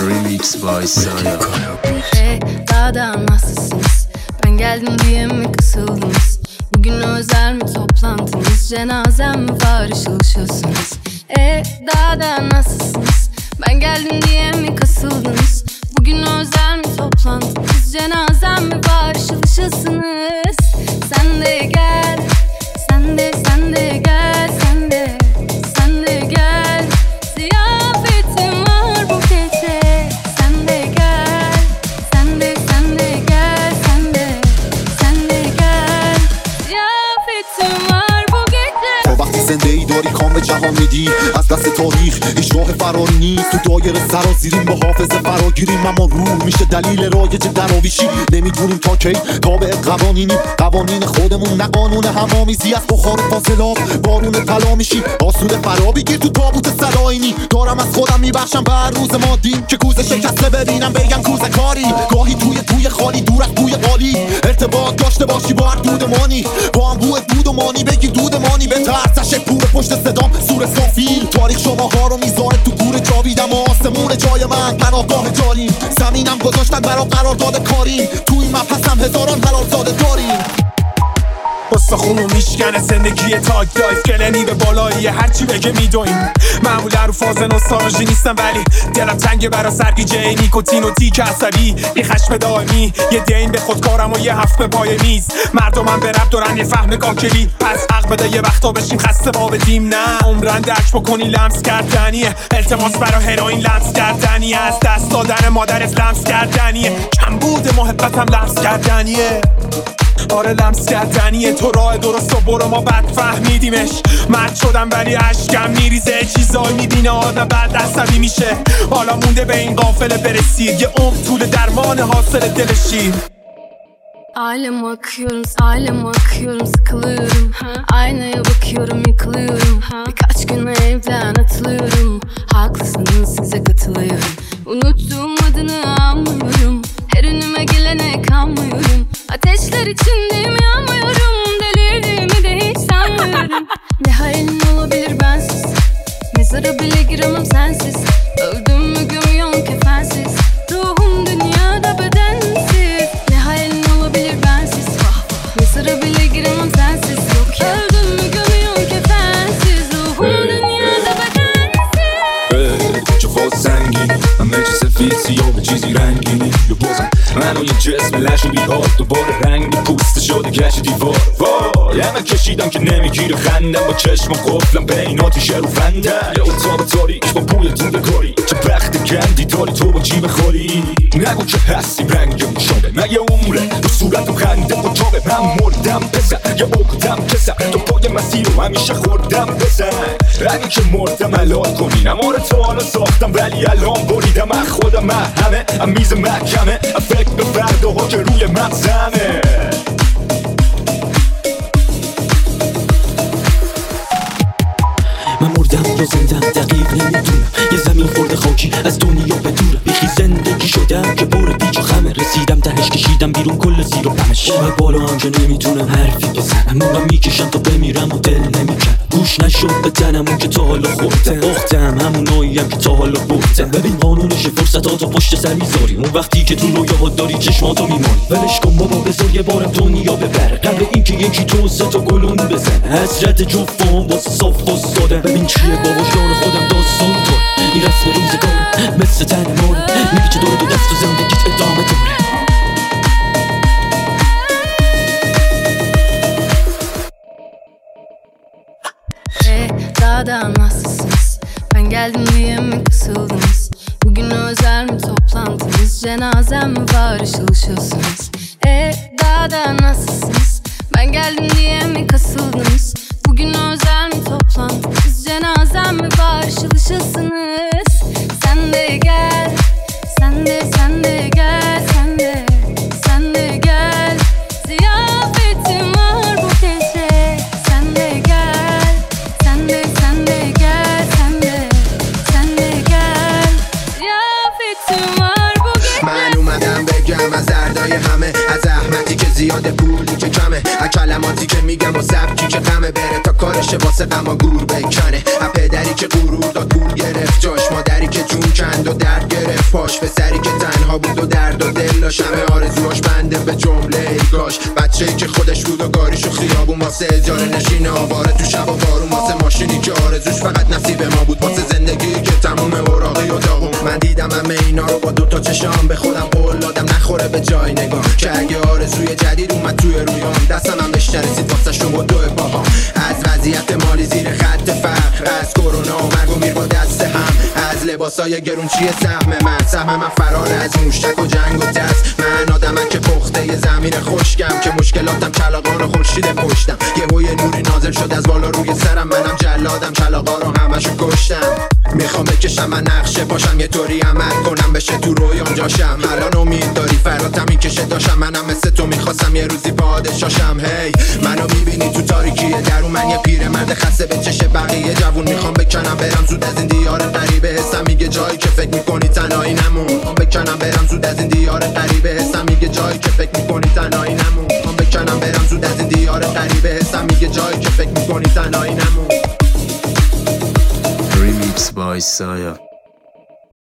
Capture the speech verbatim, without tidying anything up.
Remix by Saya. Hey, daha da nasılsınız? Ben geldim diye mi kısıldınız? Bugün özel mi toplantınız? Cenazem mi var ışıl ışılsınız? Hey, daha da nasılsınız? Ben geldim diye mi kasıldınız? Bugün özel mi toplantınız? Cenazem mi var ışıl ışılsınız? Sen de gel, sen de sen de gel, sen de sen de gel. Ziyafetim var bu gece. Sen de gel, sen de sen de gel, sen de sen de gel. Ziyafetim var bu gece. تو وقتی زنده ای داری کام به جهان میدی از دست تاریخ هیچ راه فراری نیست. تو دایره سرازیریم با حافظه فراگیریم، اما روح میشه دلیل رایج دراویشی. نمیدونیم تا کی تابع قوانینی، قوانین خودمون نه قانون همامیزی. از بخار فاصلات بارون طلا میشی، آسوده فرا بگیر تو تابوت سلاینی. دارم از خودم میبخشم بر روز مادی که کوزه شکسته ببینم بگم کوزه کاری. گاهی توی توی خالی دور از بوی قالی ارتباط داشته باشی با هر دودمانی، با هم بوی دودمانی بگیر دودمانی. به ترسش پور پشت صدام سور سافیل، تاریخ شماها رو میذاره تو گور جاویدم. آسمون جای من پناهگاه جالیم، زمینم گذاشتن برا قرار داده کاریم. تو این مبحثم هزاران حلال زاده داریم. استخونو میشکنه زندگی تاگ دایف، کلنی به بالایی هرچی بگه میدویم. معمولا رو فاز نوستالژی نیستم ولی دلم تنگه برا سرگیجه نیکوتین و تیک عصبی. یه خشم دائمی، یه دین به خودکارم و یه هفت به پای میز. مردمم به رب دارن یه فهم کاکلی، پس حق بده یه وقتا بشیم خسته با بدیم. نه عمرن درک بکنی لمس کردنیه، التماس برا هروئین لمس کردنیه، از دست دادن مادرت لمس کردنیه، کم بود محبتم لمس کردنیه. آره لمس کردنیه. تو راه درست و برو ما بد فهمیدیمش. مرد شدم ولی عشقم میریزه، چیزایی میبینه آدم بعد عصبی میشه. حالا مونده به این قافله برسید، yine عمر طول درمان حاصل دل شیر. Aileme akıyorum, aileme akıyorum, sıkılıyorum. Aynaya bakıyorum, yıkılıyorum. Birkaç gün evden atılıyorum. Haklısınız, size katılıyorum. Unuttuğum adını anmıyorum, her önüme gelene kanmıyorum. Ateşler içindeyim, yanmıyorum. Delirdiğimi de hiç sanmıyorum. Ne hayalin olabilir bensiz, mezara bile giremem sensiz. Öldüm mü gömüyorum kefensiz, ruhum dünyada bedensiz. Ne hayalin olabilir bensiz, mezara bile giremem sensiz. Yok ya. Öldüm mü gömüyorum kefensiz, ruhum dünyada bedensiz. چه خود سنگینی همه چی سفید سیاه به چیزی رنگینی. یا بازم منو یه جسم لش و بیحال دوباره رنگ پوسته شده گشت دیوار. وای همه کشیدم که نمیگیره خندم، با چشم قفلم بین آتیش رو فندم. یه اتاق تاریک با بوی تونده کاری، چه بخت کندی داری تو با جیب خالی. نگو که هستی رنگ مشابه، مگه عمره رو صورت و خنده و جابه. من مردم پسر یا اقدم کسر، تو پای مسیر رو همیشه خوردم پسر. اگه که مردم حلال کنین، اما رو تا حالا ساختم ولی الان بریدم. از خودم من همه از میز محکمه، از فکر به فرداها که روی مغزمه. من مردم یا زندم دقیق نمیدونم، یه زمین خورده خاکی از دنیا بدورم. بیخی زندگی شدم که پر پیچ و خمه، رسیدم تهش کشیدم بیرون کل زیر و بمش. من بالا هم که نمیتونم حرفی بزنم، موقع میکشم تا بمیرم و دل نمیکنم. گوش نشد به تنم اون که تا حالا خوردم، باختم هموناییم که تا حالا بردم. ببین قانونش فرصتاتو پشت سر میذاری، اون وقتی که تو رویاها داری چشماتو میمانی. ولش کن بابا بذار یه بارم دنیا ببره، قبل اینکه یکی تو سه تا گلون بزنه. حسرت جفتم واسه صاف واساده، ببین چیه بابا جان خودم داستان تو. این رسم روزگاره مثل تن ماره، میگه دور دو دست و زندگیت ادامه داره. Hey, daha da nasılsınız? Ben geldim diye mi kısıldınız? Bugün özel mi toplantınız? Cenazem mi var ışıl ışılsınız? Hey, daha da nasılsınız? Ben geldim diye mi kasıldınız? Bugün özel mi toplantınız? Cenazem mi var ışıl ışılsınız? Sen de gel, sen de sen de gel, sen de sen de gel. Ziyafetim var bu gece. Sen de gel, sen de sen de gel, sen de sen de gel. Ziyafetim var bu gece. من اومدم بگم از دردای همه، از زحمتی که زیاده پولی که کمه، از کلماتی که میگم و سبکی که غمه. بره تا کارش واسه غما گور بکنه، از پدری که غرور داد پول گرفت جاش، مادری که جون کند و درد گرفت. پاش به سری که تنها بود و درد و دل داشت، همه آرزوهاش بنده به جمله ای کاش. بچه‌ای که خودش بود و گاریش و خیابون، واسه اجاره نشین آواره تو شب و بارون، واسه ماشینی که آرزوش فقط نصیب ما بود، واسه زندگی که تموم اوراقی و داغون. من دیدم همه اینا رو با دوتا چشام، به خودم قول دادم نخوره به جای نگاه، که اگه آرزوی جدید اومد توی رویام، دستم هم بهش نرسید واسه شما دو پاهام. از وضعیت مالی زیر خط فقر، از کرونا و مرگ و میر با دست هم، از لباسای گرون چیه سهم من، سهم من فرار از موشک و جنگ و دست. من آدمم که پخته یه زمین خشکم، که مشکلاتم کلاغان و خورشید پشتم. یهو یه نوری نازل شد از بالا روی سرم، منم جلادم کلاغا رو همشو کشتم. میخوام بکشم من نقشه پاشم، یه طوری عمل کنم بشه تو رویام جاشم. الان امید داری فراتم میکشه داشم، منم مثل تو میخواستم یه روزی پادشاشم. هی hey, منو میبینی تو تاریکیه درون، من یه پیرمرد خسته به چش بقیه جوون. میخوام بکنم برم زود از این دیار غریبه، حسم میگه جایی که فکر میکنی تنهایی نمون. میخوام بکنم برم زود از این دیار غریبه، حسم میگه جایی که فکر میکنی تنهایی نمون. میخوام بکنم برم زود از این دیار غریبه، حسم میگه جایی که فکر میکنی تنهایی نمون. Remix by Saya.